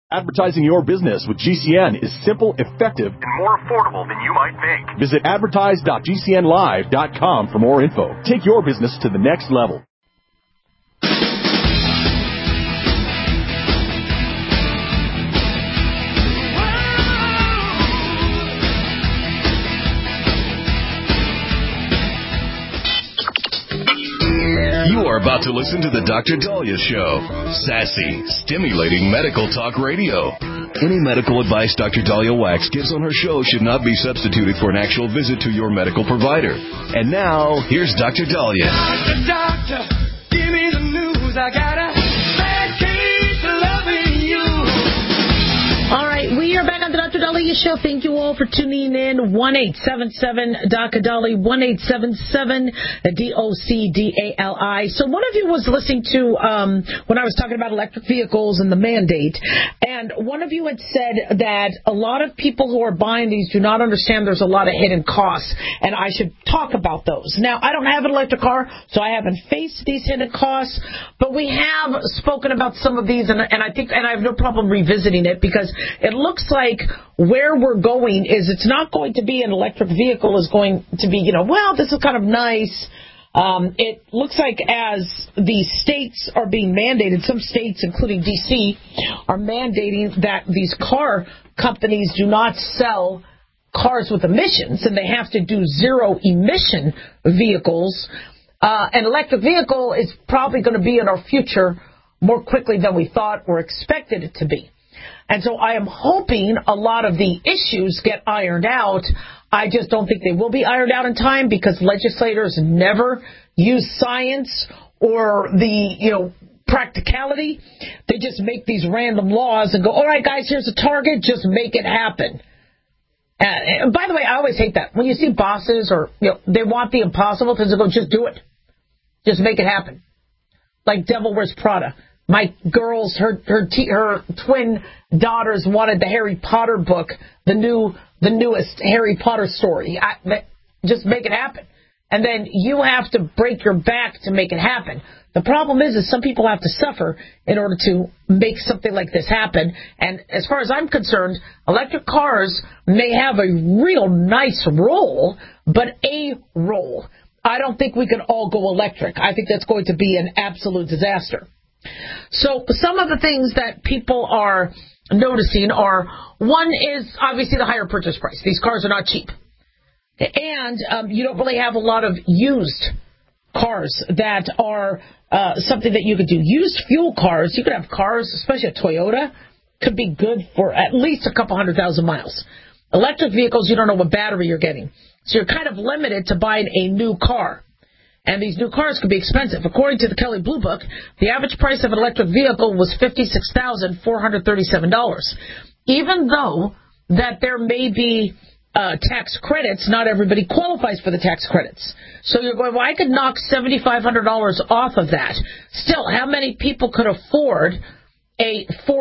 Advertising your business with GCN is simple, effective, and more affordable than you might think. Visit advertise.gcnlive.com for more info. Take your business to the next level. You are about to listen to the Dr. Daliah Show. Sassy, stimulating medical talk radio. Any medical advice Dr. Daliah Wax gives on her show should not be substituted for an actual visit to your medical provider. And now, here's Dr. Daliah. Doctor, give me the news. I got a bad case of loving you. All right, we are back on the Dr. Daliah Show. Thank you all for tuning in. 1-877-Dr. Daliah, 1-877-DOCDALI. So one of you was listening to when I was talking about electric vehicles and the mandate, and one of you had said that a lot of people who are buying these do not understand there's a lot of hidden costs, and I should talk about those. Now, I don't have an electric car, so I haven't faced these hidden costs, but we have spoken about some of these, and I think, and I have no problem revisiting it, because it looks like where we're going is it's not going to be an electric vehicle is going to be, well, this is kind of nice. It looks like as the states are being mandated, some states, including D.C., are mandating that these car companies do not sell cars with emissions, and they have to do zero-emission vehicles. An electric vehicle is probably going to be in our future more quickly than we thought or expected it to be. And so I am hoping a lot of the issues get ironed out. I just don't think they will be ironed out in time, because legislators never use science or the, practicality. They just make these random laws and go, all right, guys, here's a target. Just make it happen. And by the way, I always hate that. When you see bosses or, they want the impossible, they go, just do it. Just make it happen. Like Devil Wears Prada. My girls, her twin daughters wanted the Harry Potter book, the newest Harry Potter story. Just make it happen. And then you have to break your back to make it happen. The problem is some people have to suffer in order to make something like this happen. And as far as I'm concerned, electric cars may have a real nice role, but a role. I don't think we can all go electric. I think that's going to be an absolute disaster. So some of the things that people are noticing are, one is obviously the higher purchase price. These cars are not cheap. And you don't really have a lot of used cars that are something that you could do. Used fuel cars, you could have cars, especially a Toyota, could be good for at least a couple 100,000 miles. Electric vehicles, you don't know what battery you're getting. So you're kind of limited to buying a new car. And these new cars could be expensive. According to the Kelley Blue Book, the average price of an electric vehicle was $56,437. Even though that there may be tax credits, not everybody qualifies for the tax credits. So you're going, well, I could knock $7,500 off of that. Still, how many people could afford a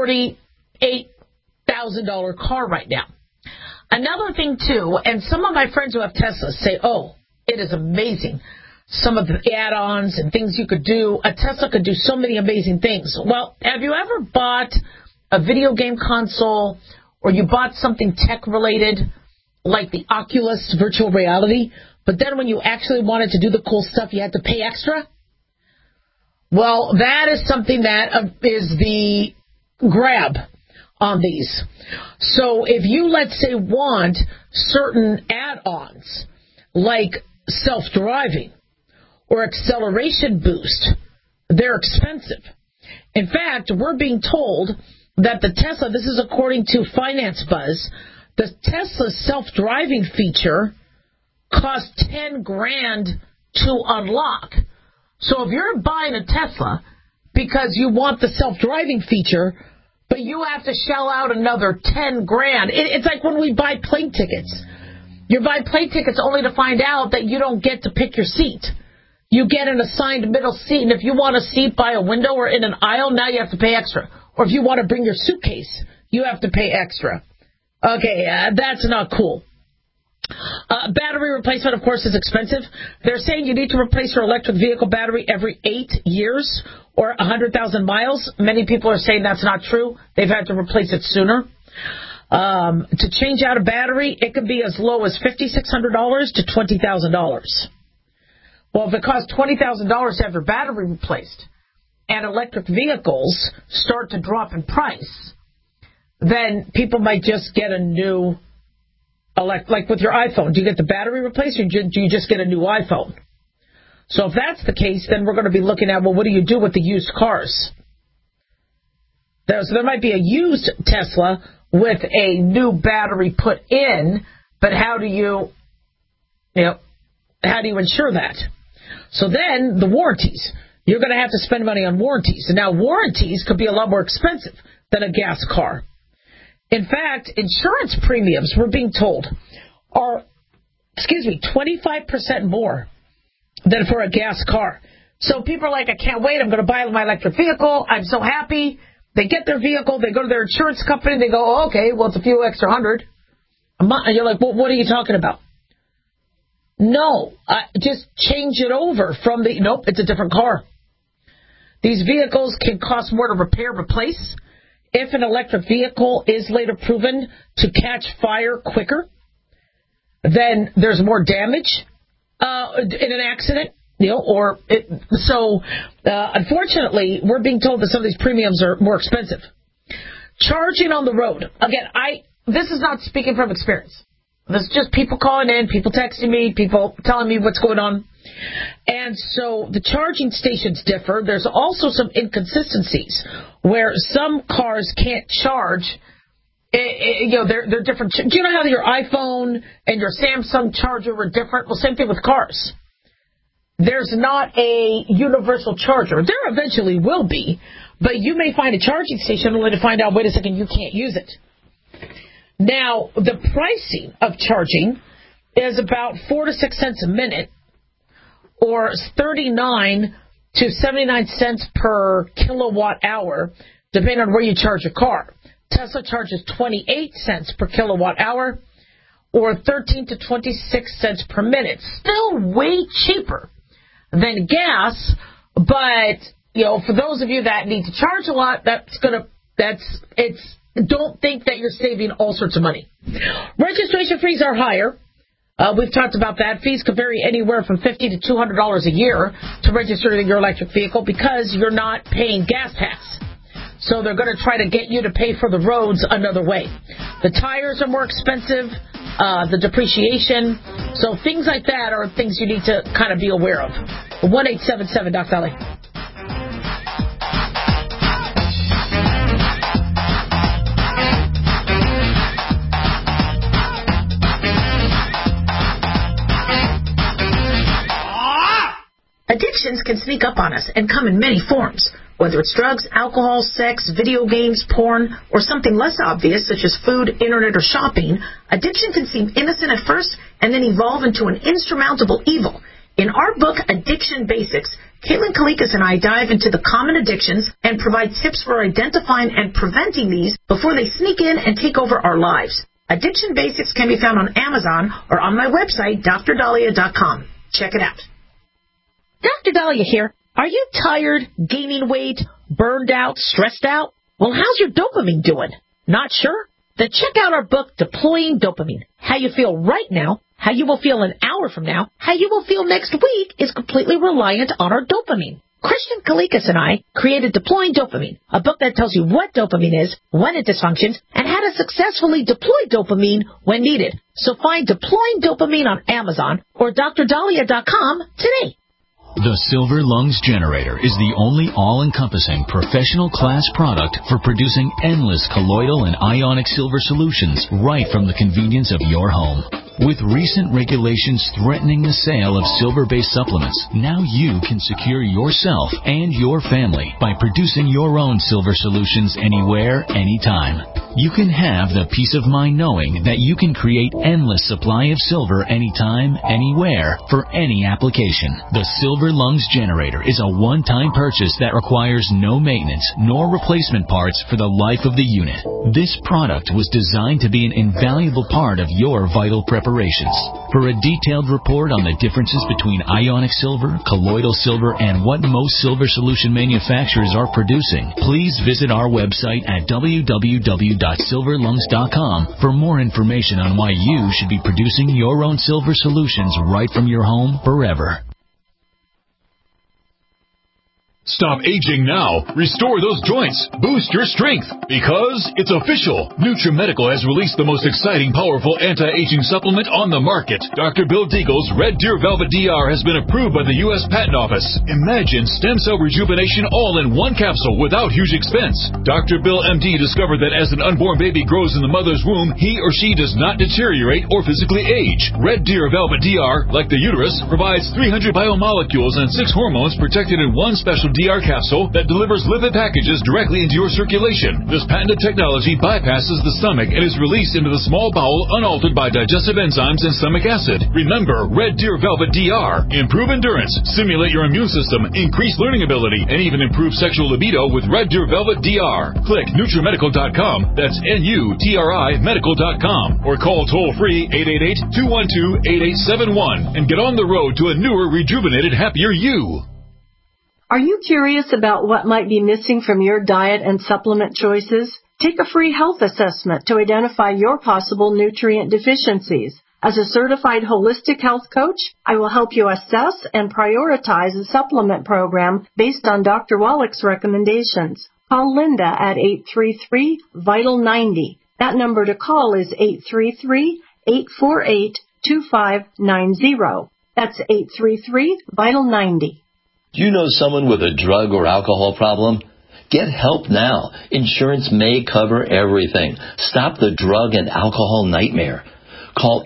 $48,000 car right now? Another thing, too, and some of my friends who have Teslas say, oh, it is amazing. Some of the add-ons and things you could do. A Tesla could do so many amazing things. Well, have you ever bought a video game console, or you bought something tech-related like the Oculus virtual reality, but then when you actually wanted to do the cool stuff, you had to pay extra? Well, that is something that is the grab on these. So if you, let's say, want certain add-ons like self-driving or acceleration boost, they're expensive. In fact, we're being told that the Tesla, this is according to Finance Buzz, the Tesla self-driving feature costs $10,000 to unlock. So if you're buying a Tesla because you want the self-driving feature, but you have to shell out another $10,000, it's like when we buy plane tickets. You buy plane tickets only to find out that you don't get to pick your seat. You get an assigned middle seat, and if you want a seat by a window or in an aisle, now you have to pay extra. Or if you want to bring your suitcase, you have to pay extra. Okay, that's not cool. Battery replacement, of course, is expensive. They're saying you need to replace your electric vehicle battery every 8 years or 100,000 miles. Many people are saying that's not true. They've had to replace it sooner. To change out a battery, it could be as low as $5,600 to $20,000. Well, if it costs $20,000 to have your battery replaced and electric vehicles start to drop in price, then people might just get a new, like with your iPhone. Do you get the battery replaced or do you just get a new iPhone? So if that's the case, then we're going to be looking at, well, what do you do with the used cars? So there might be a used Tesla with a new battery put in, but how do you insure that? So then the warranties. You're going to have to spend money on warranties. And now warranties could be a lot more expensive than a gas car. In fact, insurance premiums, we're being told, are, 25% more than for a gas car. So people are like, I can't wait. I'm going to buy my electric vehicle. I'm so happy. They get their vehicle. They go to their insurance company. And they go, oh, okay, well, it's a few extra $100 a month. And you're like, well, what are you talking about? No, just change it over from nope, it's a different car. These vehicles can cost more to repair, replace. If an electric vehicle is later proven to catch fire quicker, then there's more damage in an accident. Unfortunately, we're being told that some of these premiums are more expensive. Charging on the road. Again, this is not speaking from experience. This is just people calling in, people texting me, people telling me what's going on. And so the charging stations differ. There's also some inconsistencies where some cars can't charge. They're different. Do you know how your iPhone and your Samsung charger are different? Well, same thing with cars. There's not a universal charger. There eventually will be, but you may find a charging station only to find out, wait a second, you can't use it. Now, the pricing of charging is about 4 to 6 cents a minute, or 39 to 79 cents per kilowatt hour, depending on where you charge your car. Tesla charges 28 cents per kilowatt hour, or 13 to 26 cents per minute. Still way cheaper than gas, but for those of you that need to charge a lot, don't think that you're saving all sorts of money. Registration fees are higher. We've talked about that. Fees could vary anywhere from $50 to $200 a year to register your electric vehicle because you're not paying gas tax. So they're going to try to get you to pay for the roads another way. The tires are more expensive, the depreciation. So things like that are things you need to kind of be aware of. 1-877-DOC-DOLLY. Addictions can sneak up on us and come in many forms. Whether it's drugs, alcohol, sex, video games, porn, or something less obvious such as food, internet, or shopping, addiction can seem innocent at first and then evolve into an insurmountable evil. In our book, Addiction Basics, Caitlin Kalikas and I dive into the common addictions and provide tips for identifying and preventing these before they sneak in and take over our lives. Addiction Basics can be found on Amazon or on my website, DrDahlia.com. Check it out. Dr. Dahlia here. Are you tired, gaining weight, burned out, stressed out? Well, how's your dopamine doing? Not sure? Then check out our book, Deploying Dopamine. How you feel right now, how you will feel an hour from now, how you will feel next week is completely reliant on our dopamine. Christian Kalikas and I created Deploying Dopamine, a book that tells you what dopamine is, when it dysfunctions, and how to successfully deploy dopamine when needed. So find Deploying Dopamine on Amazon or DrDahlia.com today. The Silver Lungs Generator is the only all-encompassing professional-class product for producing endless colloidal and ionic silver solutions right from the convenience of your home. With recent regulations threatening the sale of silver-based supplements, now you can secure yourself and your family by producing your own silver solutions anywhere, anytime. you can have the peace of mind knowing that you can create endless supply of silver anytime, anywhere, for any application. The Silver Lungs Generator is a one-time purchase that requires no maintenance nor replacement parts for the life of the unit. This product was designed to be an invaluable part of your vital preparations. For a detailed report on the differences between ionic silver, colloidal silver, and what most silver solution manufacturers are producing, please visit our website at www.silverlungs.com for more information on why you should be producing your own silver solutions right from your home forever. Stop aging now. Restore those joints. Boost your strength. Because it's official. NutriMedical has released the most exciting, powerful anti-aging supplement on the market. Dr. Bill Deagle's Red Deer Velvet DR has been approved by the U.S. Patent Office. Imagine stem cell rejuvenation all in one capsule without huge expense. Dr. Bill MD discovered that as an unborn baby grows in the mother's womb, he or she does not deteriorate or physically age. Red Deer Velvet DR, like the uterus, provides 300 biomolecules and 6 hormones protected in one special DR capsule that delivers lipid packages directly into your circulation. This patented technology bypasses the stomach and is released into the small bowel unaltered by digestive enzymes and stomach acid. Remember, Red Deer Velvet DR. Improve endurance, stimulate your immune system, increase learning ability, and even improve sexual libido with Red Deer Velvet DR. Click NutriMedical.com, that's NUTRI Medical.com, or call toll-free 888-212-8871 and get on the road to a newer, rejuvenated, happier you. Are you curious about what might be missing from your diet and supplement choices? Take a free health assessment to identify your possible nutrient deficiencies. As a certified holistic health coach, I will help you assess and prioritize a supplement program based on Dr. Wallach's recommendations. Call Linda at 833-VITAL-90. That number to call is 833-848-2590. That's 833-VITAL-90. Do you know someone with a drug or alcohol problem? Get help now. Insurance may cover everything. Stop the drug and alcohol nightmare. Call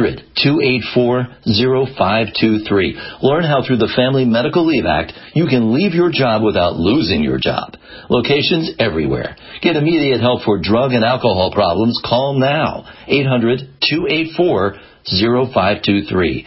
800-284-0523. Learn how through the Family Medical Leave Act you can leave your job without losing your job. Locations everywhere. Get immediate help for drug and alcohol problems. Call now. 800-284-0523.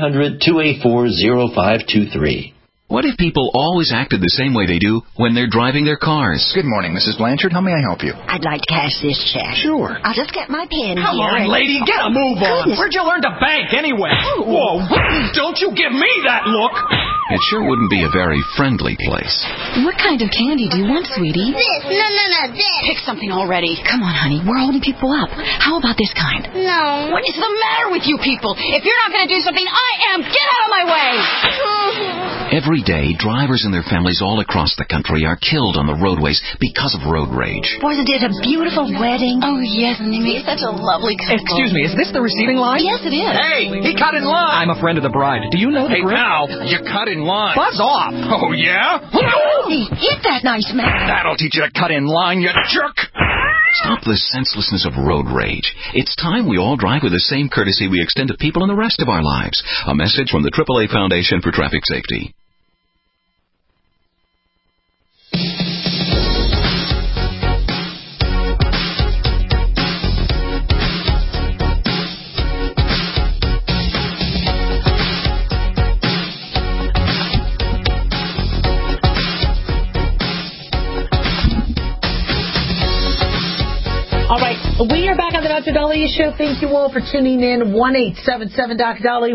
800-284-0523. What if people always acted the same way they do when they're driving their cars? Good morning, Mrs. Blanchard. How may I help you? I'd like to cash this check. Sure. I'll just get my pen Come here. on, lady. Get a move on. Goodness. Where'd you learn to bank anyway? Whoa. Don't you give me that look. It sure wouldn't be a very friendly place. What kind of candy do you want, sweetie? This. No, this. Pick something already. Come on, honey. We're holding people up. How about this kind? No. What is the matter with you people? If you're not going to do something, I am. Get out of my way. Every day, drivers and their families all across the country are killed on the roadways because of road rage. Wasn't it a beautiful wedding? Oh, yes, and they made such a lovely couple. Excuse me, is this the receiving line? Yes, it is. Hey, he cut in line. I'm a friend of the bride. Do you know the grip? Hey, now, you cut in line. Buzz off. Oh, yeah? Hey, hit that nice man. That'll teach you to cut in line, you jerk. Stop the senselessness of road rage. It's time we all drive with the same courtesy we extend to people in the rest of our lives. A message from the AAA Foundation for Traffic Safety. All right, we are back on the Dr. Dahlia Show. Thank you all for tuning in. 1-877-Dr.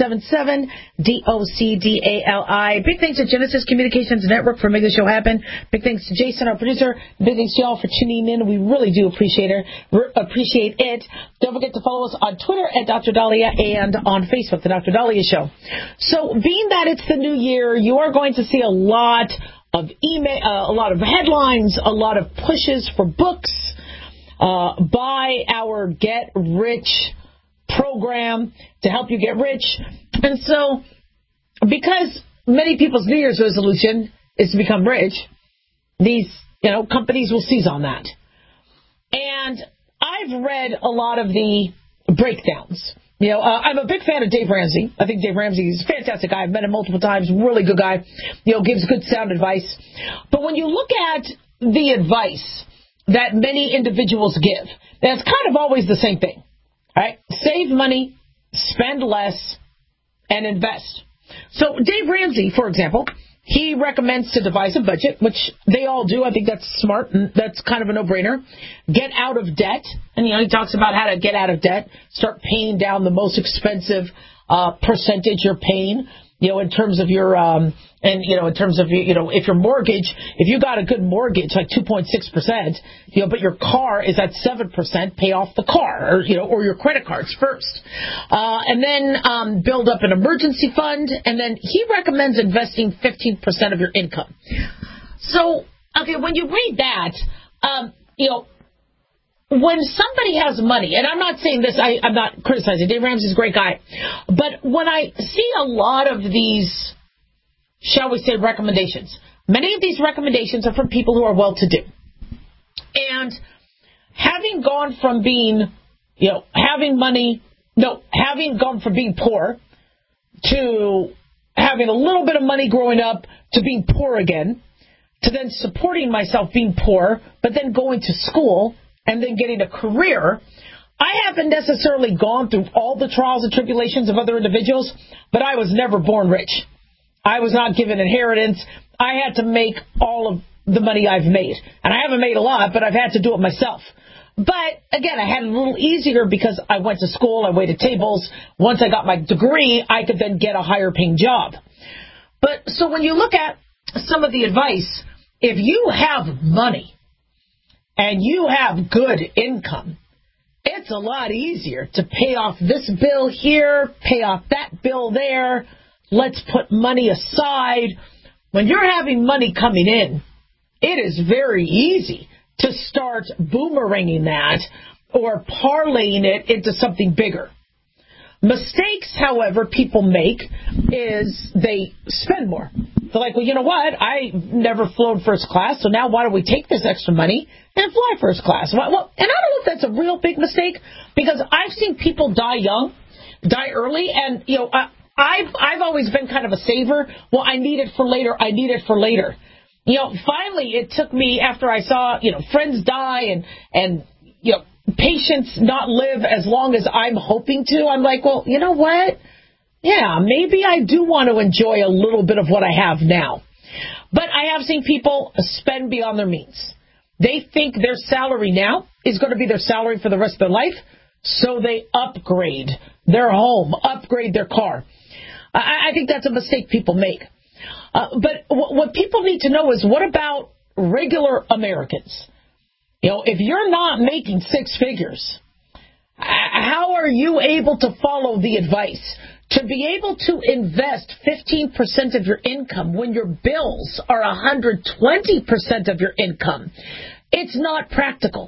1-877-DOCDALI. Big thanks to Genesis Communications Network for making the show happen. Big thanks to Jason, our producer. Big thanks to y'all for tuning in. We really do appreciate it. Don't forget to follow us on Twitter at Dr. Dahlia and on Facebook, The Dr. Dahlia Show. So being that it's the new year, you are going to see a lot of email, a lot of headlines, a lot of pushes for books. Buy our Get Rich program to help you get rich. And so, because many people's New Year's resolution is to become rich, these, companies will seize on that. And I've read a lot of the breakdowns. I'm a big fan of Dave Ramsey. I think Dave Ramsey is a fantastic guy. I've met him multiple times. Really good guy. Gives good sound advice. But when you look at the advice that many individuals give. That's kind of always the same thing. Right? Save money, spend less, and invest. So Dave Ramsey, for example, he recommends to devise a budget, which they all do. I think that's smart, and that's kind of a no-brainer. Get out of debt. And, he talks about how to get out of debt. Start paying down the most expensive percentage you're paying, in terms of your, if your mortgage, if you got a good mortgage, like 2.6%, but your car is at 7%, pay off the car, or your credit cards first. And then build up an emergency fund, and then he recommends investing 15% of your income. So, okay, when you read that, when somebody has money, and I'm not saying this, I'm not criticizing, Dave Ramsey's a great guy, but when I see a lot of these, shall we say, recommendations, many of these recommendations are from people who are well-to-do. And having gone from being, having gone from being poor to having a little bit of money growing up to being poor again, to then supporting myself being poor, but then going to school, and then getting a career, I haven't necessarily gone through all the trials and tribulations of other individuals, but I was never born rich. I was not given inheritance. I had to make all of the money I've made. And I haven't made a lot, but I've had to do it myself. But, again, I had it a little easier because I went to school, I waited tables. Once I got my degree, I could then get a higher-paying job. But so when you look at some of the advice, if you have money, and you have good income, it's a lot easier to pay off this bill here, pay off that bill there. Let's put money aside. When you're having money coming in, it is very easy to start boomeranging that or parlaying it into something bigger. Mistakes, however, people make is they spend more. They're like, well, you know what? I never flown first class, so now why don't we take this extra money and fly first class? Well, and I don't know if that's a real big mistake, because I've seen people die early, and, I've always been kind of a saver. Well, I need it for later. Finally, it took me after I saw, friends die and patients not live as long as I'm hoping to. I'm like, well, you know what? Yeah, maybe I do want to enjoy a little bit of what I have now. But I have seen people spend beyond their means. They think their salary now is going to be their salary for the rest of their life, so they upgrade their home, upgrade their car. I think that's a mistake people make. But what people need to know is, what about regular Americans? If you're not making six figures, how are you able to follow the advice to be able to invest 15% of your income when your bills are 120% of your income? It's not practical.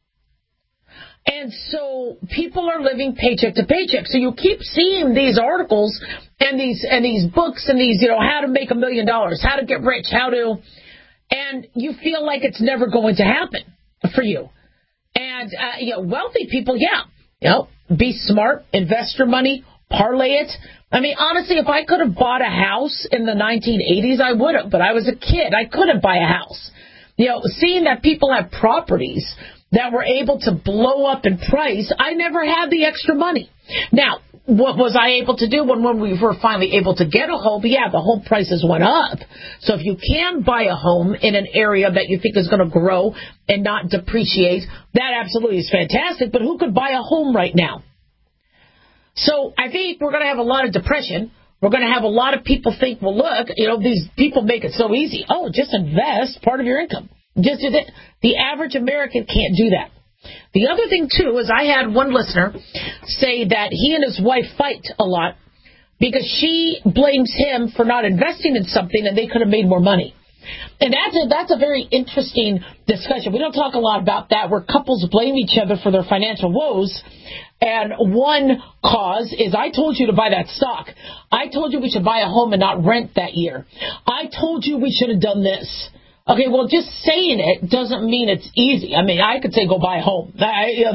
And so people are living paycheck to paycheck. So you keep seeing these articles and these books and these, how to make $1 million, how to get rich, and you feel like it's never going to happen for you. And, wealthy people, be smart, invest your money, parlay it. I mean, honestly, if I could have bought a house in the 1980s, I would have, but I was a kid. I couldn't buy a house. Seeing that people have properties that were able to blow up in price, I never had the extra money. Now, what was I able to do when we were finally able to get a home? Yeah, the home prices went up. So if you can buy a home in an area that you think is going to grow and not depreciate, that absolutely is fantastic. But who could buy a home right now? So I think we're going to have a lot of depression. We're going to have a lot of people think, well, look, these people make it so easy. Oh, just invest part of your income. Just do that. The average American can't do that. The other thing, too, is I had one listener say that he and his wife fight a lot because she blames him for not investing in something and they could have made more money. And that's a very interesting discussion. We don't talk a lot about that, where couples blame each other for their financial woes. And one cause is, I told you to buy that stock. I told you we should buy a home and not rent that year. I told you we should have done this. Okay, well, just saying it doesn't mean it's easy. I mean, I could say go buy a home. But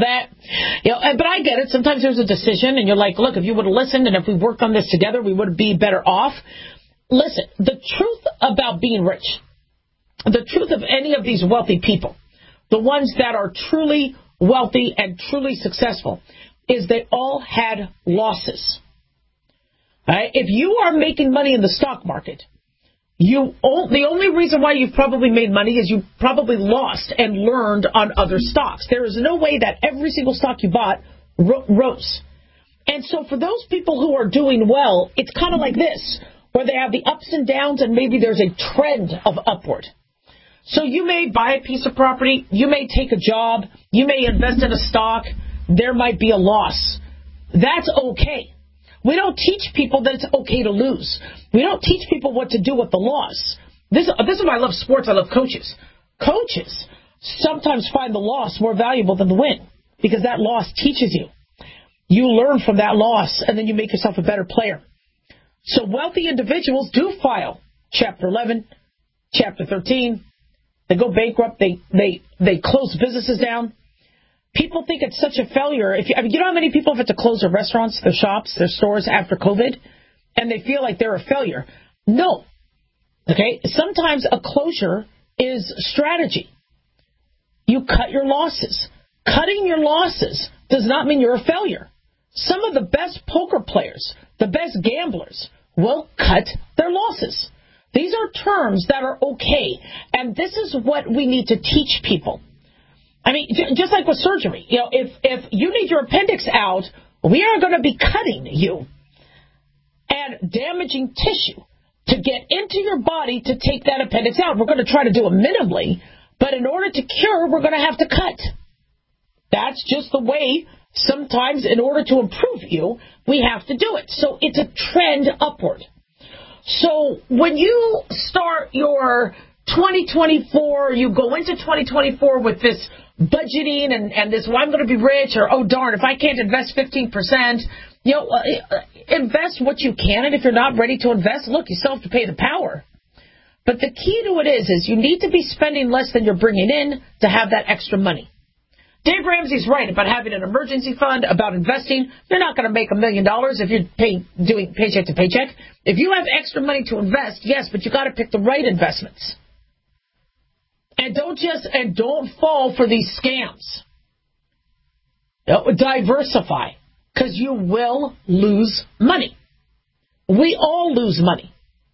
I get it. Sometimes there's a decision, and you're like, look, if you would have listened and if we worked on this together, we would be better off. Listen, the truth about being rich, the truth of any of these wealthy people, the ones that are truly wealthy and truly successful, is they all had losses. Right? If you are making money in the stock market, the only reason why you've probably made money is you probably lost and learned on other stocks. There is no way that every single stock you bought rose. And so for those people who are doing well, it's kind of like this, where they have the ups and downs and maybe there's a trend of upward. So you may buy a piece of property, you may take a job, you may invest in a stock, there might be a loss. That's okay. We don't teach people that it's okay to lose. We don't teach people what to do with the loss. This is why I love sports. I love coaches. Coaches sometimes find the loss more valuable than the win because that loss teaches you. You learn from that loss, and then you make yourself a better player. So wealthy individuals do file Chapter 11, Chapter 13. They go bankrupt. They close businesses down. People think it's such a failure. You know how many people have had to close their restaurants, their shops, their stores after COVID, and they feel like they're a failure? No. Okay? Sometimes a closure is strategy. You cut your losses. Cutting your losses does not mean you're a failure. Some of the best poker players, the best gamblers, will cut their losses. These are terms that are okay, and this is what we need to teach people. I mean, just like with surgery, if you need your appendix out, we are going to be cutting you and damaging tissue to get into your body to take that appendix out. We're going to try to do it minimally, but in order to cure, we're going to have to cut. That's just the way, sometimes in order to improve you, we have to do it. So it's a trend upward. So when you start your 2024, you go into 2024 with this budgeting and this, well, I'm going to be rich, or, oh, darn, if I can't invest 15%, invest what you can. And if you're not ready to invest, look, you still have to pay the power. But the key to it is you need to be spending less than you're bringing in to have that extra money. Dave Ramsey's right about having an emergency fund, about investing. You're not going to make $1 million if you're doing paycheck to paycheck. If you have extra money to invest, yes, but you got to pick the right investments. And don't fall for these scams. Diversify, because you will lose money. We all lose money.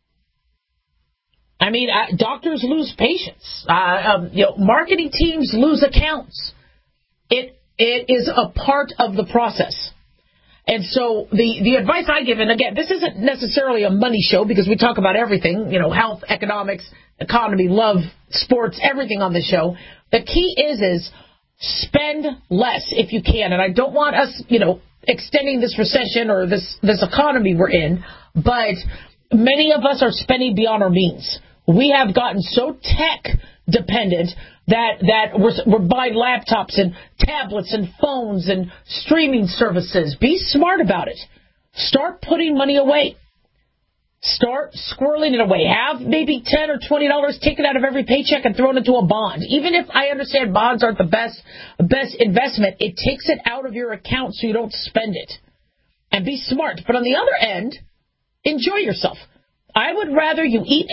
I mean, doctors lose patients. Marketing teams lose accounts. It is a part of the process. And so the advice I give, and again, this isn't necessarily a money show because we talk about everything, health, economics, economy, love, sports, everything on this show. The key is spend less if you can. And I don't want us, extending this recession or this economy we're in, but many of us are spending beyond our means. We have gotten so tech dependent that we're buying laptops and tablets and phones and streaming services. Be smart about it. Start putting money away. Start squirreling it away. Have maybe $10 or $20 taken out of every paycheck and thrown into a bond. Even if I understand bonds aren't the best investment, it takes it out of your account so you don't spend it. And be smart. But on the other end, enjoy yourself. I would rather you eat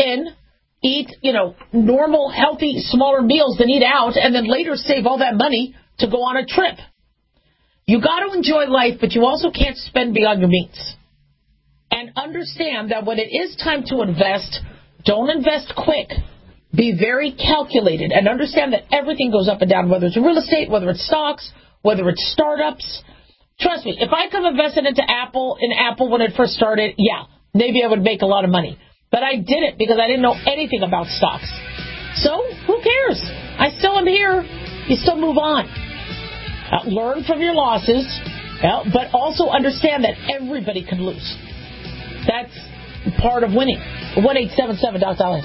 normal, healthy, smaller meals than eat out and then later save all that money to go on a trip. You got to enjoy life, but you also can't spend beyond your means. And understand that when it is time to invest, don't invest quick. Be very calculated and understand that everything goes up and down, whether it's real estate, whether it's stocks, whether it's startups. Trust me, if I could have invested into Apple when it first started, yeah, maybe I would make a lot of money. But I didn't because I didn't know anything about stocks. So, who cares? I still am here. You still move on. Learn from your losses, but also understand that everybody can lose. That's part of winning. 1-877-DOC-DOLLAR.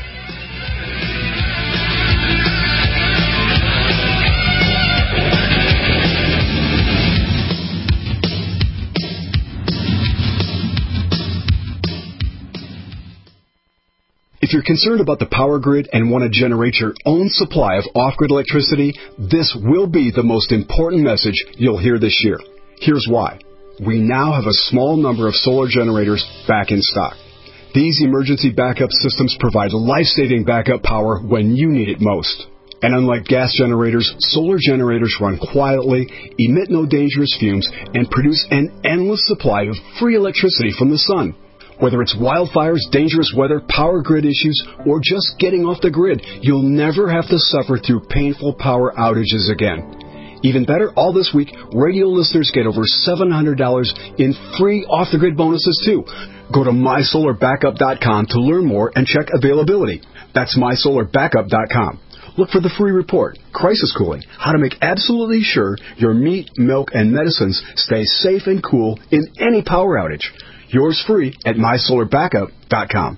If you're concerned about the power grid and want to generate your own supply of off-grid electricity, this will be the most important message you'll hear this year. Here's why. We now have a small number of solar generators back in stock. These emergency backup systems provide life-saving backup power when you need it most. And unlike gas generators, solar generators run quietly, emit no dangerous fumes, and produce an endless supply of free electricity from the sun. Whether it's wildfires, dangerous weather, power grid issues, or just getting off the grid, you'll never have to suffer through painful power outages again. Even better, all this week, radio listeners get over $700 in free off-the-grid bonuses, too. Go to MySolarBackup.com to learn more and check availability. That's MySolarBackup.com. Look for the free report, Crisis Cooling, how to make absolutely sure your meat, milk, and medicines stay safe and cool in any power outage. Yours free at MySolarBackup.com.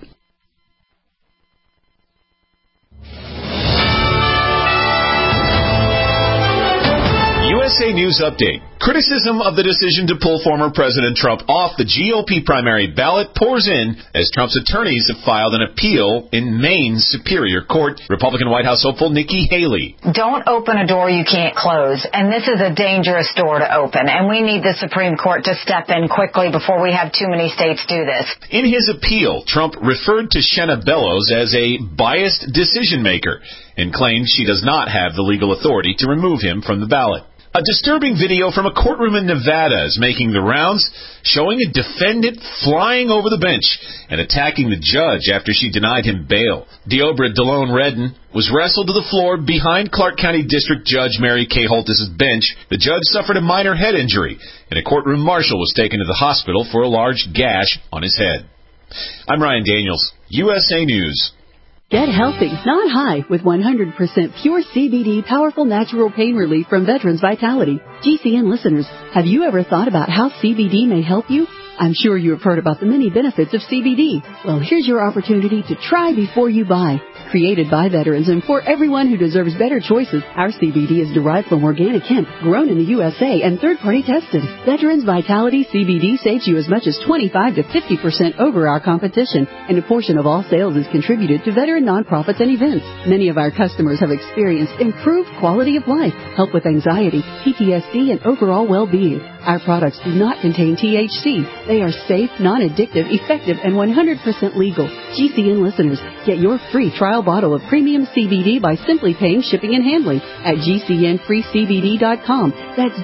USA News Update. Criticism of the decision to pull former President Trump off the GOP primary ballot pours in as Trump's attorneys have filed an appeal in Maine's Superior Court. Republican White House hopeful Nikki Haley. Don't open a door you can't close, and this is a dangerous door to open, and we need the Supreme Court to step in quickly before we have too many states do this. In his appeal, Trump referred to Shenna Bellows as a biased decision maker and claimed she does not have the legal authority to remove him from the ballot. A disturbing video from a courtroom in Nevada is making the rounds, showing a defendant flying over the bench and attacking the judge after she denied him bail. Deobra Delone Redden was wrestled to the floor behind Clark County District Judge Mary Kay Holtis' bench. The judge suffered a minor head injury, and a courtroom marshal was taken to the hospital for a large gash on his head. I'm Ryan Daniels, USA News. Get healthy, not high, with 100% pure CBD powerful natural pain relief from Veterans Vitality. GCN listeners, have you ever thought about how CBD may help you? I'm sure you have heard about the many benefits of CBD. Well, here's your opportunity to try before you buy. Created by veterans and for everyone who deserves better choices, our CBD is derived from organic hemp, grown in the USA and third-party tested. Veterans Vitality CBD saves you as much as 25 to 50% over our competition, and a portion of all sales is contributed to veteran nonprofits and events. Many of our customers have experienced improved quality of life, help with anxiety, PTSD, and overall well-being. Our products do not contain THC. They are safe, non-addictive, effective, and 100% legal. GCN listeners, get your free trial bottle of premium CBD by simply paying shipping and handling at GCNFreeCBD.com. That's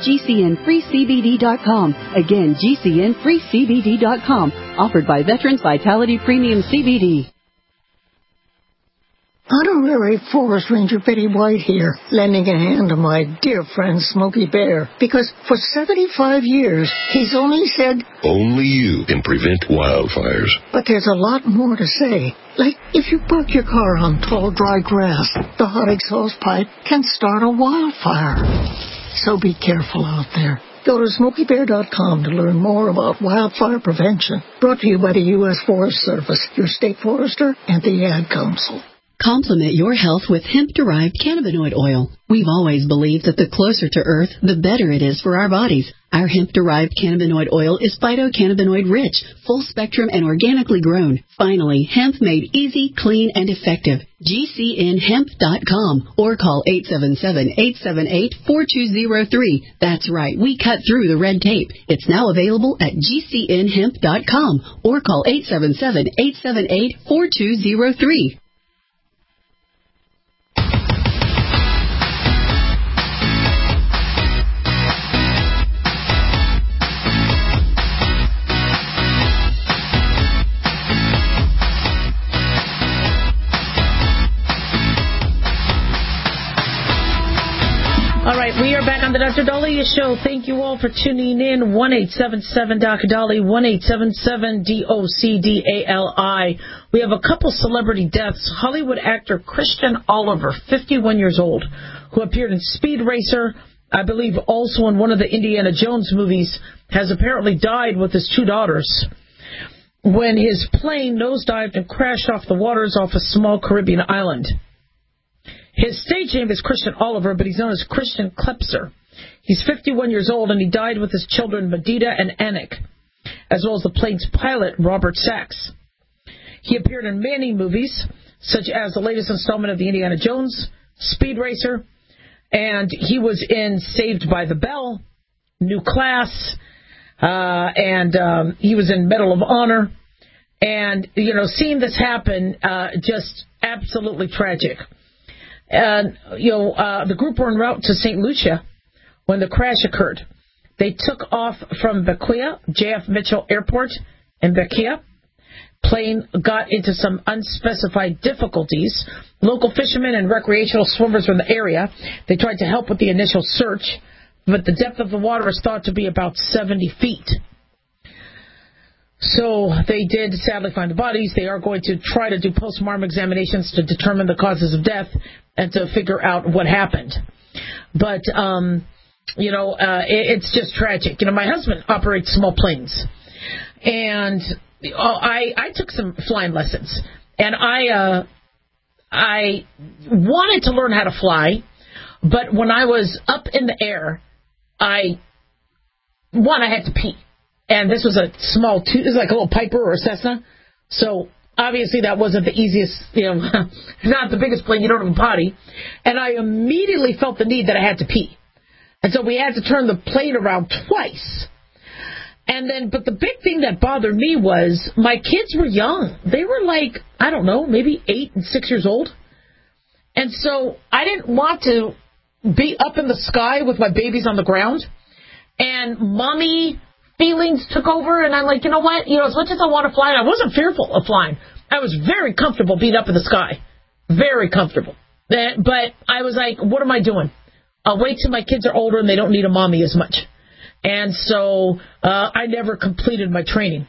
GCNFreeCBD.com. Again, GCNFreeCBD.com. Offered by Veterans Vitality Premium CBD. Honorary Forest Ranger Betty White here, lending a hand to my dear friend Smokey Bear, because for 75 years, he's only said, only you can prevent wildfires. But there's a lot more to say. Like, if you park your car on tall, dry grass, the hot exhaust pipe can start a wildfire. So be careful out there. Go to SmokeyBear.com to learn more about wildfire prevention. Brought to you by the U.S. Forest Service, your state forester, and the Ad Council. Complement your health with hemp-derived cannabinoid oil. We've always believed that the closer to Earth, the better it is for our bodies. Our hemp-derived cannabinoid oil is phytocannabinoid rich, full-spectrum, and organically grown. Finally, hemp made easy, clean, and effective. GCNHemp.com or call 877-878-4203. That's right, we cut through the red tape. It's now available at GCNHemp.com or call 877-878-4203. All right, we are back on the Dr. Daliah Show. Thank you all for tuning in. 1-877-Dr. 1-877-DOCDALI. We have a couple celebrity deaths. Hollywood actor Christian Oliver, 51 years old, who appeared in Speed Racer, I believe also in one of the Indiana Jones movies, has apparently died with his two daughters when his plane nosedived and crashed off the waters off a small Caribbean island. His stage name is Christian Oliver, but he's known as Christian Klepser. He's 51 years old, and he died with his children, Medita and Anik, as well as the plane's pilot, Robert Sachs. He appeared in many movies, such as the latest installment of the Indiana Jones, Speed Racer, and he was in Saved by the Bell, New Class, and he was in Medal of Honor. And, you know, seeing this happen, just absolutely tragic. And, the group were en route to St. Lucia when the crash occurred. They took off from Bequia, J.F. Mitchell Airport in Bequia. Plane got into some unspecified difficulties. Local fishermen and recreational swimmers were in the area. They tried to help with the initial search, but the depth of the water is thought to be about 70 feet. So they did sadly find the bodies. They are going to try to do post-mortem examinations to determine the causes of death and to figure out what happened. But, it's just tragic. My husband operates small planes, and I took some flying lessons, and I wanted to learn how to fly, but when I was up in the air, I had to pee. And this was a small, it was like a little Piper or a Cessna. So obviously that wasn't the easiest, not the biggest plane, you don't have a potty. And I immediately felt the need that I had to pee. And so we had to turn the plane around twice. But the big thing that bothered me was my kids were young. They were like, I don't know, maybe 8 and 6 years old. And so I didn't want to be up in the sky with my babies on the ground. And mommy feelings took over, and I'm like, you know what? As much as I want to fly, I wasn't fearful of flying. I was very comfortable being up in the sky. Very comfortable. But I was like, what am I doing? I'll wait till my kids are older and they don't need a mommy as much. And so I never completed my training.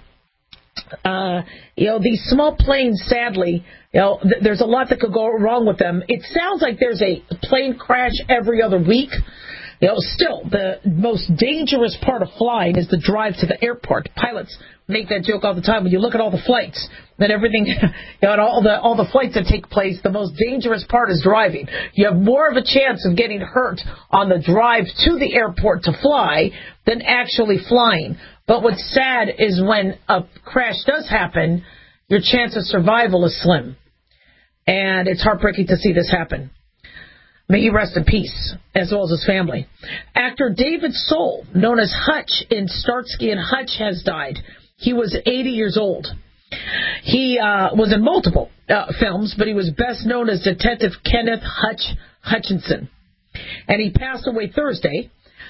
These small planes, sadly, there's a lot that could go wrong with them. It sounds like there's a plane crash every other week. Still, the most dangerous part of flying is the drive to the airport. Pilots make that joke all the time. When you look at all the flights, and everything, and all the flights that take place, the most dangerous part is driving. You have more of a chance of getting hurt on the drive to the airport to fly than actually flying. But what's sad is when a crash does happen, your chance of survival is slim. And it's heartbreaking to see this happen. May he rest in peace, as well as his family. Actor David Soul, known as Hutch in Starsky and Hutch, has died. He was 80 years old. He was in multiple films, but he was best known as Detective Kenneth Hutchinson. And he passed away Thursday.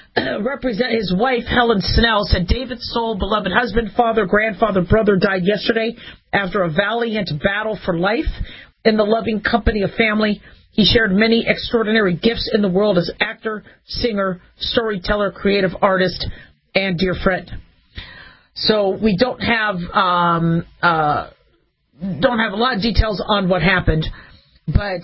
His wife, Helen Snell, said David Soul, beloved husband, father, grandfather, brother, died yesterday after a valiant battle for life in the loving company of family. He shared many extraordinary gifts in the world as actor, singer, storyteller, creative artist, and dear friend. So we don't have a lot of details on what happened, but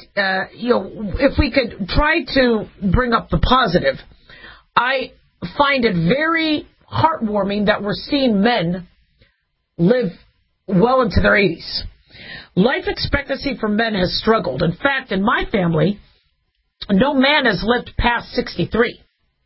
if we could try to bring up the positive, I find it very heartwarming that we're seeing men live well into their 80s. Life expectancy for men has struggled. In fact, in my family, no man has lived past 63.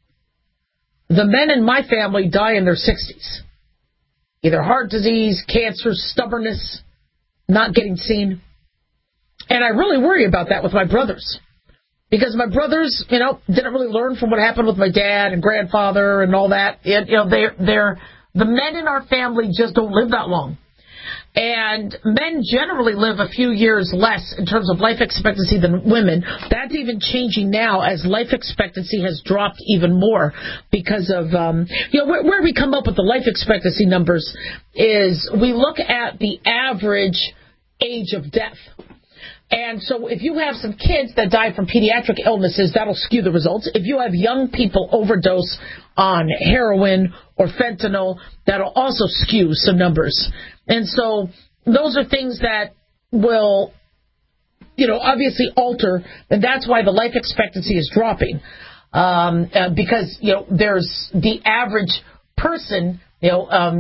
The men in my family die in their 60s. Either heart disease, cancer, stubbornness, not getting seen. And I really worry about that with my brothers. Because my brothers, didn't really learn from what happened with my dad and grandfather and all that. The men in our family just don't live that long. And men generally live a few years less in terms of life expectancy than women. That's even changing now as life expectancy has dropped even more because of, where we come up with the life expectancy numbers is we look at the average age of death. And so if you have some kids that die from pediatric illnesses, that'll skew the results. If you have young people overdose on heroin or fentanyl, that'll also skew some numbers. And so those are things that will, obviously alter, and that's why the life expectancy is dropping. Because, there's the average person, maybe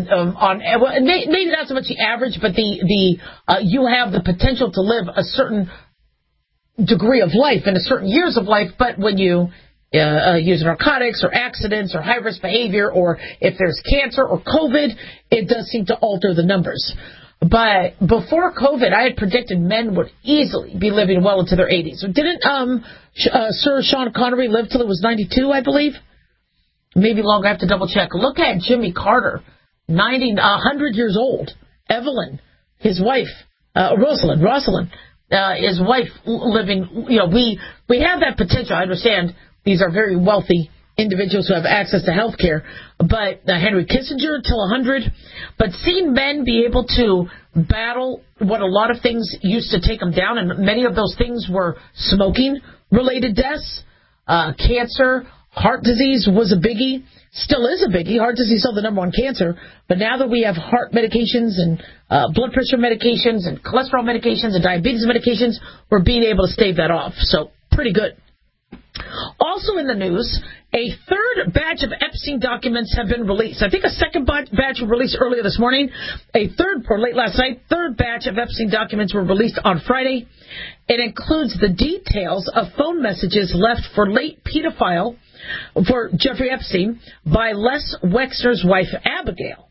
not so much the average, but you have the potential to live a certain degree of life and a certain years of life, but when you use narcotics or accidents or high-risk behavior or if there's cancer or COVID, it does seem to alter the numbers. But before COVID, I had predicted men would easily be living well into their 80s. Didn't Sir Sean Connery live till he was 92, I believe? Maybe longer. I have to double-check. Look at Jimmy Carter, 100 years old. Evelyn, his wife, Rosalind, his wife living, we have that potential. I understand these are very wealthy individuals who have access to health care, but Henry Kissinger until 100. But seeing men be able to battle what a lot of things used to take them down, and many of those things were smoking-related deaths, cancer, heart disease was a biggie, still is a biggie. Heart disease is still the number one cancer, but now that we have heart medications and blood pressure medications and cholesterol medications and diabetes medications, we're being able to stave that off. So pretty good. Also in the news, a third batch of Epstein documents have been released. I think a second batch was released earlier this morning. Late last night, third batch of Epstein documents were released on Friday. It includes the details of phone messages left for late pedophile for Jeffrey Epstein by Les Wexner's wife, Abigail.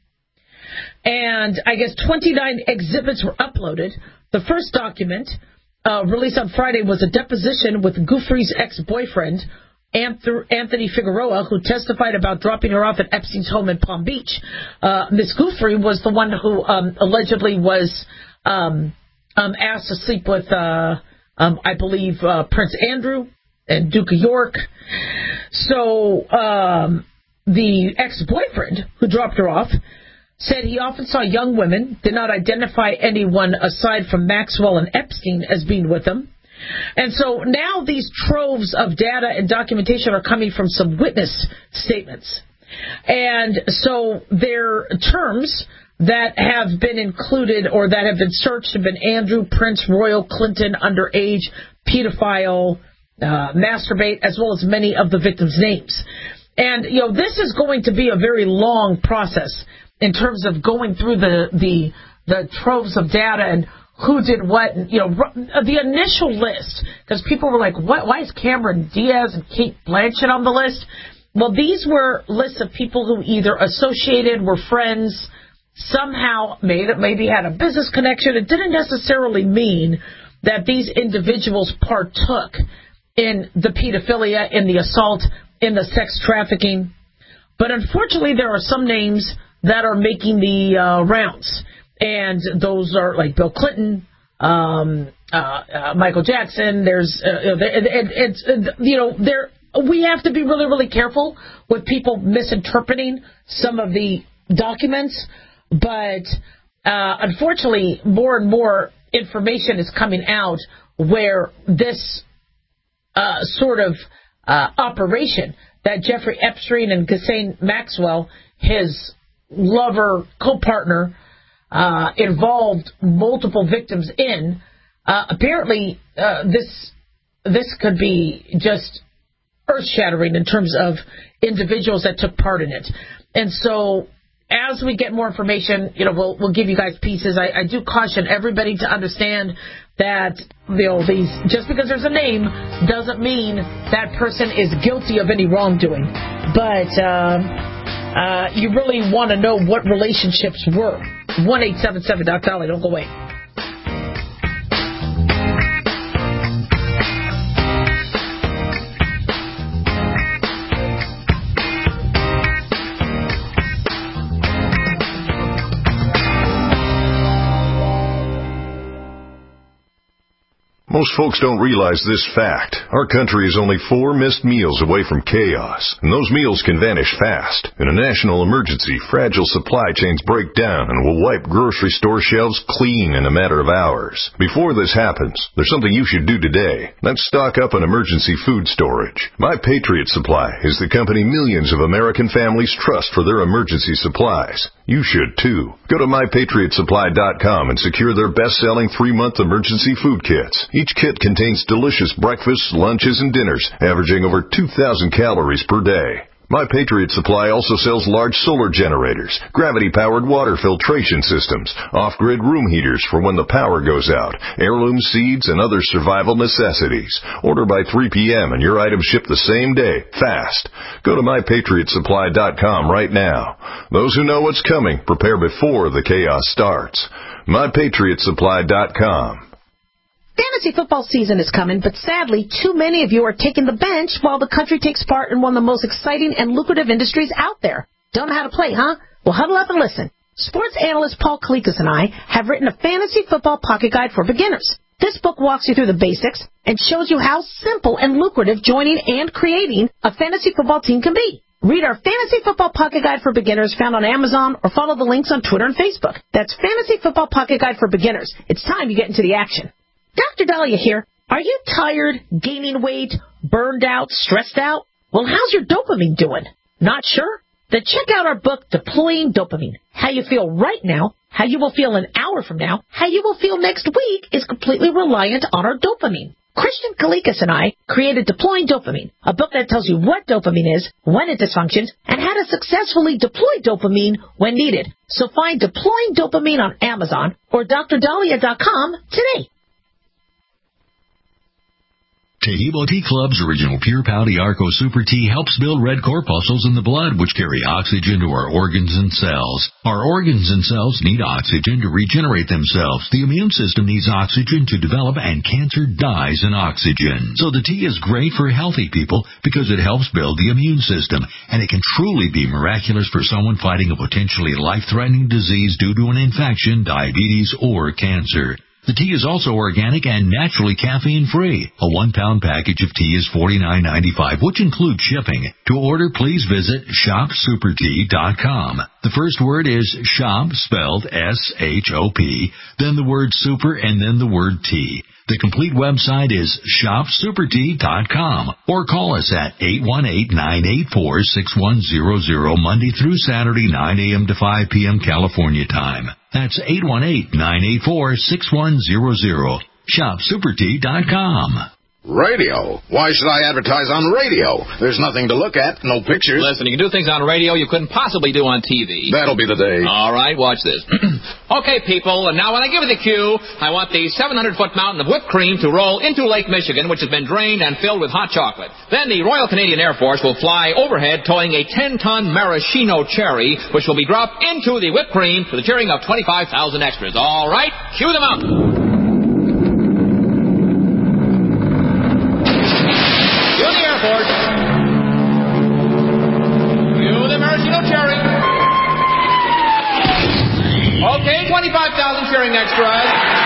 And I guess 29 exhibits were uploaded. The first document released on Friday was a deposition with Giuffre's ex-boyfriend, Anthony Figueroa, who testified about dropping her off at Epstein's home in Palm Beach. Miss Giuffre was the one who allegedly was asked to sleep with, I believe, Prince Andrew and Duke of York. So the ex-boyfriend who dropped her off said he often saw young women, did not identify anyone aside from Maxwell and Epstein as being with them. And so now these troves of data and documentation are coming from some witness statements. And so their terms that have been included or that have been searched have been Andrew, Prince, Royal, Clinton, underage, pedophile, masturbate, as well as many of the victims' names. And, this is going to be a very long process in terms of going through the troves of data and who did what, and, the initial list, because people were like, why is Cameron Diaz and Kate Blanchett on the list? Well, these were lists of people who either associated, were friends, somehow maybe had a business connection. It didn't necessarily mean that these individuals partook in the pedophilia, in the assault, in the sex trafficking. But unfortunately, there are some names that are making the rounds. And those are like Bill Clinton, Michael Jackson. We have to be really, really careful with people misinterpreting some of the documents. But unfortunately, more and more information is coming out where this sort of operation that Jeffrey Epstein and Ghislaine Maxwell, his lover, co-partner, involved multiple victims in. Apparently, this could be just earth-shattering in terms of individuals that took part in it. And so, as we get more information, we'll give you guys pieces. I do caution everybody to understand that these, just because there's a name doesn't mean that person is guilty of any wrongdoing. But you really want to know what relationships were. 1-877-DOC-DOLLY. Don't go away. Most folks don't realize this fact. Our country is only 4 missed meals away from chaos, and those meals can vanish fast. In a national emergency, fragile supply chains break down and will wipe grocery store shelves clean in a matter of hours. Before this happens, there's something you should do today. Let's stock up on emergency food storage. My Patriot Supply is the company millions of American families trust for their emergency supplies. You should too. Go to MyPatriotSupply.com and secure their best-selling 3-month emergency food kits. Each kit contains delicious breakfasts, lunches, and dinners, averaging over 2,000 calories per day. My Patriot Supply also sells large solar generators, gravity-powered water filtration systems, off-grid room heaters for when the power goes out, heirloom seeds, and other survival necessities. Order by 3 p.m. and your items ship the same day, fast. Go to MyPatriotSupply.com right now. Those who know what's coming prepare before the chaos starts. MyPatriotSupply.com. Fantasy football season is coming, but sadly, too many of you are taking the bench while the country takes part in one of the most exciting and lucrative industries out there. Don't know how to play, huh? Well, huddle up and listen. Sports analyst Paul Kalikas and I have written a fantasy football pocket guide for beginners. This book walks you through the basics and shows you how simple and lucrative joining and creating a fantasy football team can be. Read our Fantasy Football Pocket Guide for Beginners found on Amazon or follow the links on Twitter and Facebook. That's Fantasy Football Pocket Guide for Beginners. It's time you get into the action. Dr. Dahlia here. Are you tired, gaining weight, burned out, stressed out? Well, how's your dopamine doing? Not sure? Then check out our book, Deploying Dopamine. How you feel right now, how you will feel an hour from now, how you will feel next week is completely reliant on our dopamine. Christian Kalikas and I created Deploying Dopamine, a book that tells you what dopamine is, when it dysfunctions, and how to successfully deploy dopamine when needed. So find Deploying Dopamine on Amazon or drdahlia.com today. Taheebo Tea Club's original Pure Pouty Arco Super Tea helps build red corpuscles in the blood, which carry oxygen to our organs and cells. Our organs and cells need oxygen to regenerate themselves. The immune system needs oxygen to develop, and cancer dies in oxygen. So the tea is great for healthy people because it helps build the immune system, and it can truly be miraculous for someone fighting a potentially life-threatening disease due to an infection, diabetes, or cancer. The tea is also organic and naturally caffeine-free. A 1-pound package of tea is $49.95, which includes shipping. To order, please visit shopsupertea.com. The first word is shop, spelled S-H-O-P, then the word super, and then the word tea. The complete website is shopsupertea.com, or call us at 818-984-6100, Monday through Saturday, 9 a.m. to 5 p.m. California time. That's 818-984-6100. ShopSuperTea.com. Radio? Why should I advertise on radio? There's nothing to look at, no pictures. Listen, you can do things on radio you couldn't possibly do on TV. That'll be the day. All right, watch this. Okay, people, and now when I give you the cue, I want the 700-foot mountain of whipped cream to roll into Lake Michigan, which has been drained and filled with hot chocolate. Then the Royal Canadian Air Force will fly overhead towing a 10-ton maraschino cherry, which will be dropped into the whipped cream to the cheering of 25,000 extras. All right, cue the mountain. Okay, 25,000 cheering extras.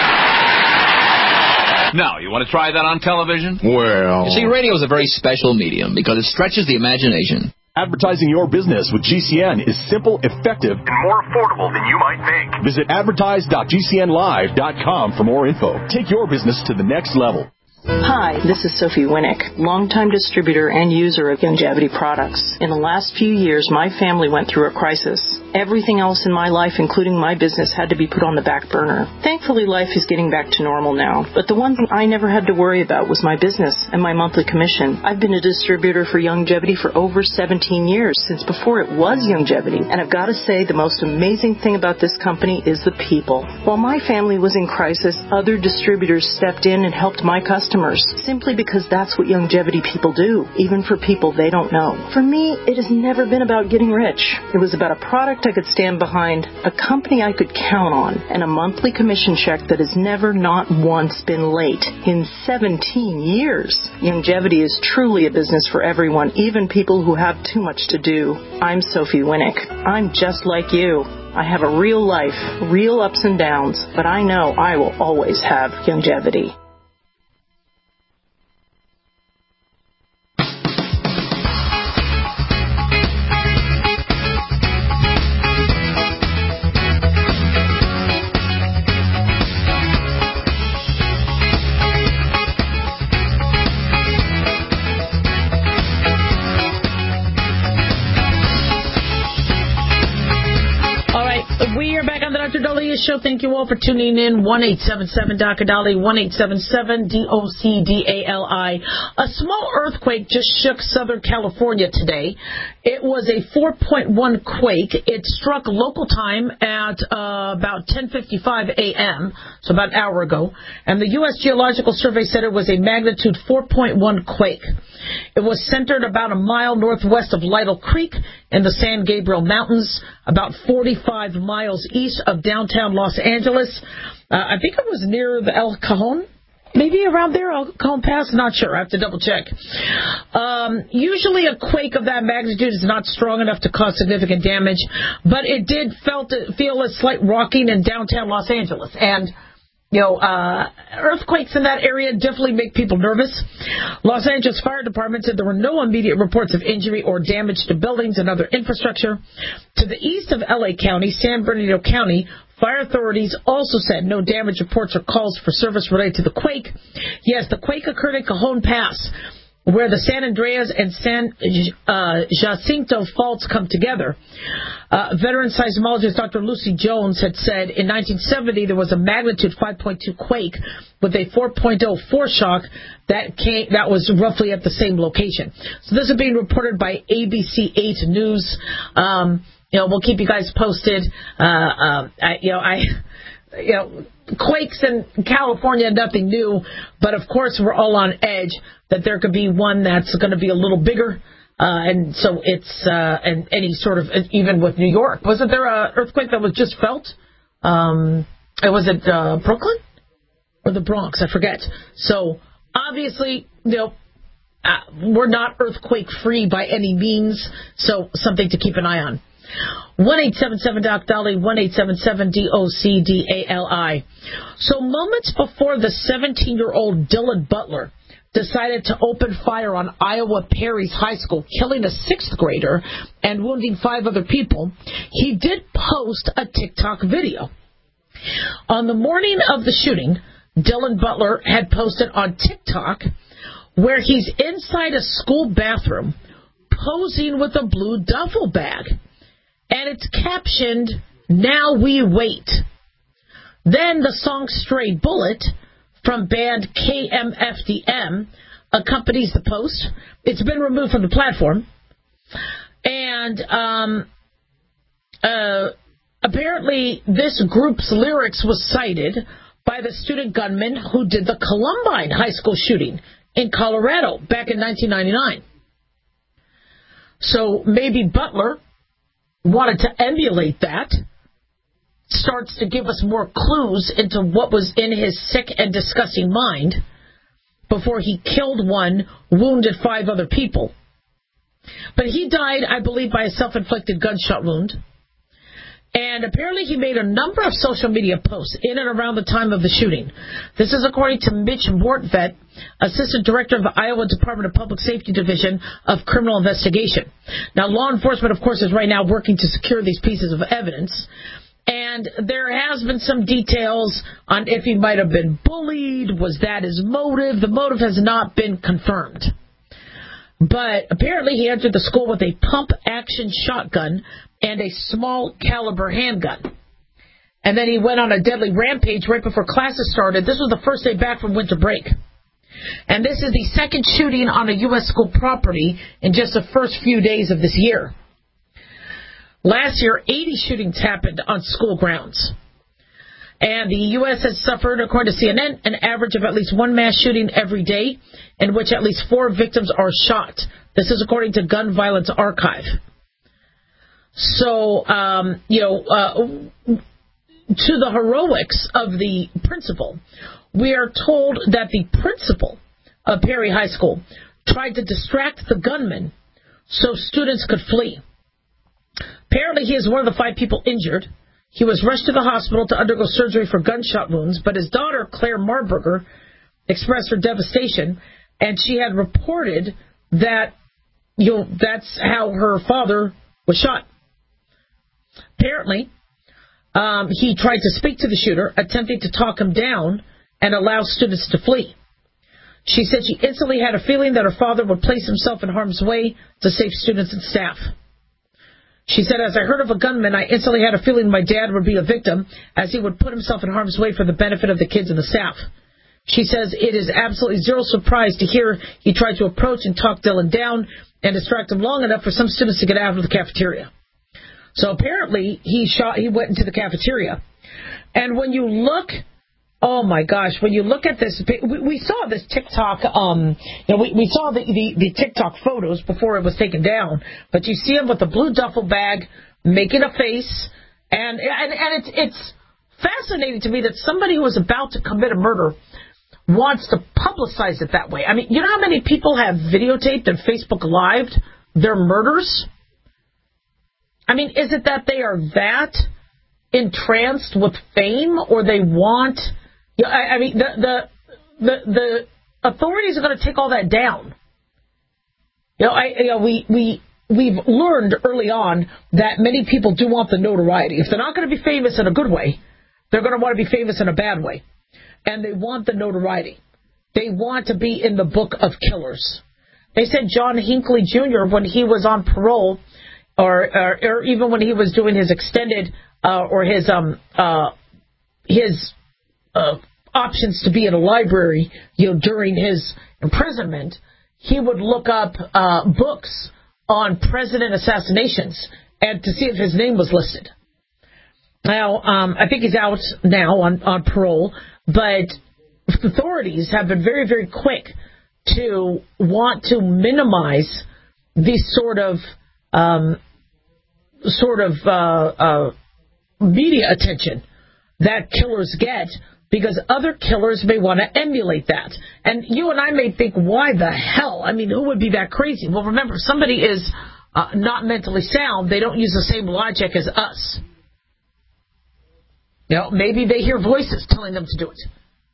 Now, you want to try that on television? Well... You see, radio is a very special medium because it stretches the imagination. Advertising your business with GCN is simple, effective, and more affordable than you might think. Visit advertise.gcnlive.com for more info. Take your business to the next level. Hi, this is Sophie Winnick, longtime distributor and user of Youngevity products. In the last few years, my family went through a crisis. Everything else in my life, including my business, had to be put on the back burner. Thankfully, life is getting back to normal now. But the one thing I never had to worry about was my business and my monthly commission. I've been a distributor for Youngevity for over 17 years, since before it was Youngevity. And I've got to say, the most amazing thing about this company is the people. While my family was in crisis, other distributors stepped in and helped my customers, simply because that's what Youngevity people do, even for people they don't know. For me, it has never been about getting rich. It was about a product I could stand behind, a company I could count on, and a monthly commission check that has never, not once, been late in 17 years. Youngevity is truly a business for everyone, even people who have too much to do. I'm Sophie Winnick. I'm just like you. I have a real life, real ups and downs, but I know I will always have Youngevity. Show. Thank you all for tuning in. 1-877-DOC-A-DALI, 1-877-DOC-DALI. A small earthquake just shook Southern California today. It was a 4.1 quake. It struck local time at about 10:55 a.m., so about an hour ago. And the U.S. Geological Survey said it was a magnitude 4.1 quake. It was centered about a mile northwest of Lytle Creek in the San Gabriel Mountains, about 45 miles east of downtown Los Angeles. I think it was near the El Cajon. Maybe around there, El Cajon Pass, not sure. I have to double check. Usually a quake of that magnitude is not strong enough to cause significant damage, but it did feel a slight rocking in downtown Los Angeles. And Earthquakes in that area definitely make people nervous. Los Angeles Fire Department said there were no immediate reports of injury or damage to buildings and other infrastructure. To the east of L.A. County, San Bernardino County, fire authorities also said no damage reports or calls for service related to the quake. Yes, the quake occurred at Cajon Pass, where the San Andreas and San Jacinto faults come together. Veteran seismologist Dr. Lucy Jones had said in 1970 there was a magnitude 5.2 quake with a 4.0 foreshock that was roughly at the same location. So this is being reported by ABC 8 News. We'll keep you guys posted. Quakes in California, nothing new, but of course we're all on edge that there could be one that's going to be a little bigger, and so it's and any sort of, even with New York, wasn't there an earthquake that was just felt? Was it Brooklyn or the Bronx? I forget. So obviously, we're not earthquake free by any means, so something to keep an eye on. 1-877-DOC-DOLLY, 1-877-DOC-DALI. So moments before the 17-year-old Dylan Butler decided to open fire on Iowa Perry's high school, killing a 6th grader and wounding 5 other people, he did post a TikTok video. On the morning of the shooting, Dylan Butler had posted on TikTok where he's inside a school bathroom posing with a blue duffel bag. And it's captioned, "Now we wait." Then the song Stray Bullet from band KMFDM accompanies the post. It's been removed from the platform. And apparently this group's lyrics was cited by the student gunman who did the Columbine high school shooting in Colorado back in 1999. So maybe Butler wanted to emulate that, starts to give us more clues into what was in his sick and disgusting mind before he killed one, wounded 5 other people. But he died, I believe, by a self-inflicted gunshot wound. And apparently he made a number of social media posts in and around the time of the shooting. This is according to Mitch Mortvedt, Assistant Director of the Iowa Department of Public Safety Division of Criminal Investigation. Now, law enforcement, of course, is right now working to secure these pieces of evidence. And there has been some details on if he might have been bullied. Was that his motive? The motive has not been confirmed. But apparently he entered the school with a pump-action shotgun and a small caliber handgun. And then he went on a deadly rampage right before classes started. This was the first day back from winter break. And this is the second shooting on a U.S. school property in just the first few days of this year. Last year, 80 shootings happened on school grounds. And the U.S. has suffered, according to CNN, an average of at least one mass shooting every day, in which at least 4 victims are shot. This is according to Gun Violence Archive. So, to the heroics of the principal, we are told that the principal of Perry High School tried to distract the gunman so students could flee. Apparently, he is one of the 5 people injured. He was rushed to the hospital to undergo surgery for gunshot wounds, but his daughter, Claire Marburger, expressed her devastation, and she had reported that, that's how her father was shot. Apparently, he tried to speak to the shooter, attempting to talk him down and allow students to flee. She said she instantly had a feeling that her father would place himself in harm's way to save students and staff. She said, as I heard of a gunman, I instantly had a feeling my dad would be a victim, as he would put himself in harm's way for the benefit of the kids and the staff. She says it is absolutely zero surprise to hear he tried to approach and talk Dylan down and distract him long enough for some students to get out of the cafeteria. So apparently he went into the cafeteria. And when you look, oh my gosh, when you look at this, we saw this TikTok, we saw the TikTok photos before it was taken down, but you see him with the blue duffel bag, making a face, and it's fascinating to me that somebody who was about to commit a murder wants to publicize it that way. I mean, you know how many people have videotaped and Facebook Lived their murders? I mean, is it that they are that entranced with fame, or they want Yeah, I mean, the authorities are going to take all that down. We've learned early on that many people do want the notoriety. If they're not going to be famous in a good way, they're going to want to be famous in a bad way. And they want the notoriety. They want to be in the book of killers. They said John Hinckley Jr., when he was on parole, or even when he was doing his extended his options to be in a library, during his imprisonment, he would look up books on president assassinations and to see if his name was listed. Now, I think he's out now on parole, but authorities have been very, very quick to want to minimize the sort of media attention that killers get, because other killers may want to emulate that. And you and I may think, why the hell? I mean, who would be that crazy? Well, remember, if somebody is not mentally sound, they don't use the same logic as us. Maybe they hear voices telling them to do it.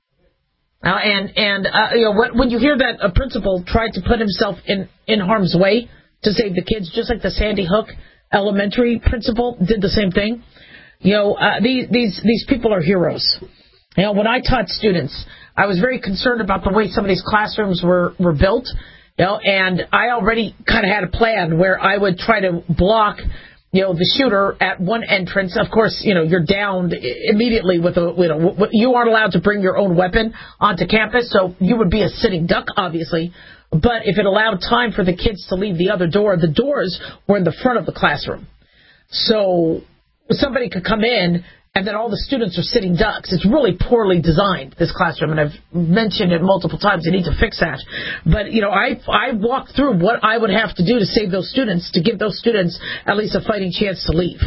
When you hear that a principal tried to put himself in harm's way to save the kids, just like the Sandy Hook Elementary principal did the same thing. These people are heroes. When I taught students, I was very concerned about the way some of these classrooms were built. And I already kind of had a plan where I would try to block the shooter at one entrance. Of course, you're downed immediately with you aren't allowed to bring your own weapon onto campus, so you would be a sitting duck, obviously. But if it allowed time for the kids to leave the other door, the doors were in the front of the classroom. So somebody could come in, and then all the students are sitting ducks. It's really poorly designed, this classroom, and I've mentioned it multiple times. They need to fix that. But, I walked through what I would have to do to save those students, to give those students at least a fighting chance to leave.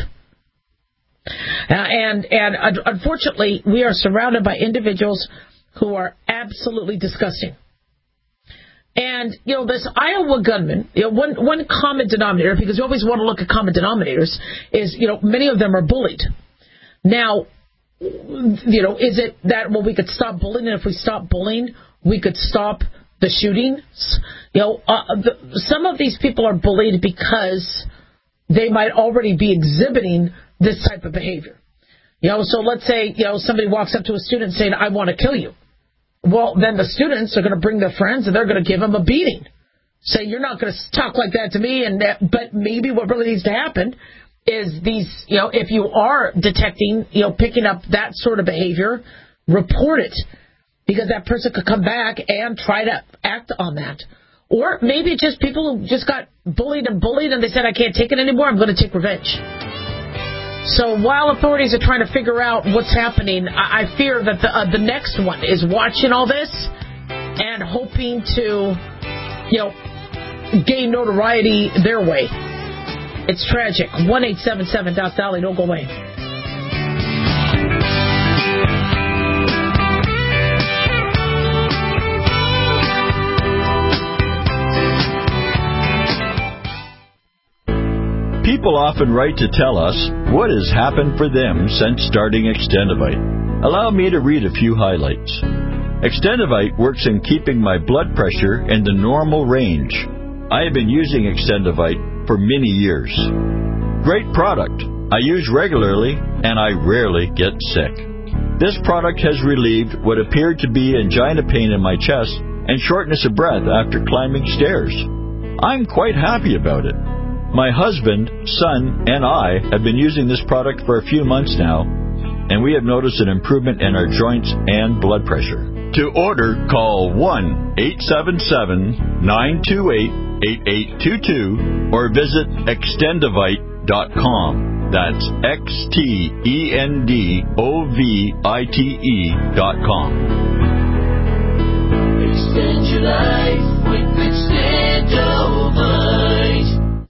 And unfortunately, we are surrounded by individuals who are absolutely disgusting. And, this Iowa gunman, one common denominator, because you always want to look at common denominators, is, many of them are bullied. Now, is it that, we could stop bullying, and if we stop bullying, we could stop the shootings? Some of these people are bullied because they might already be exhibiting this type of behavior. So let's say, somebody walks up to a student saying, I want to kill you. Well, then the students are going to bring their friends, and they're going to give them a beating. Say, you're not going to talk like that to me, but maybe what really needs to happen is these, if you are detecting, picking up that sort of behavior, report it, because that person could come back and try to act on that. Or maybe it's just people who just got bullied, and they said, I can't take it anymore, I'm going to take revenge. So while authorities are trying to figure out what's happening, I fear that the next one is watching all this and hoping to, gain notoriety their way. It's tragic. 1-877-DOC-DOLLY. Don't go away. People often write to tell us what has happened for them since starting Extendivite. Allow me to read a few highlights. Extendivite works in keeping my blood pressure in the normal range. I have been using Extendivite for many years. Great product. I use regularly and I rarely get sick. This product has relieved what appeared to be angina pain in my chest and shortness of breath after climbing stairs. I'm quite happy about it. My husband, son, and I have been using this product for a few months now, and we have noticed an improvement in our joints and blood pressure. To order, call 1-877-928-8822 or visit Extendivite.com. That's XTENDOVITE.com. Extend your life with Extendivite.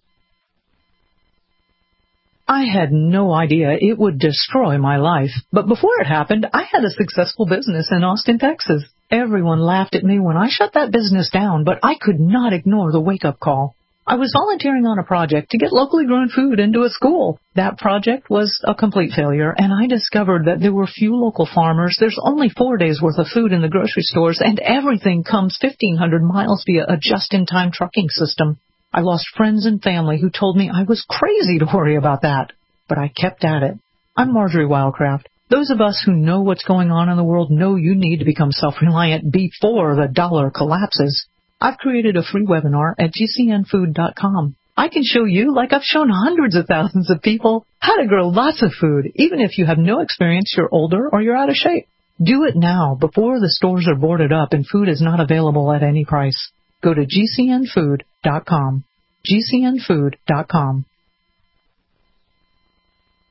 I had no idea it would destroy my life. But before it happened, I had a successful business in Austin, Texas. Everyone laughed at me when I shut that business down, but I could not ignore the wake-up call. I was volunteering on a project to get locally grown food into a school. That project was a complete failure, and I discovered that there were few local farmers. There's only 4 days' worth of food in the grocery stores, and everything comes 1,500 miles via a just-in-time trucking system. I lost friends and family who told me I was crazy to worry about that, but I kept at it. I'm Marjorie Wildcraft. Those of us who know what's going on in the world know you need to become self-reliant before the dollar collapses. I've created a free webinar at gcnfood.com. I can show you, like I've shown hundreds of thousands of people, how to grow lots of food, even if you have no experience, you're older, or you're out of shape. Do it now, before the stores are boarded up and food is not available at any price. Go to gcnfood.com. gcnfood.com.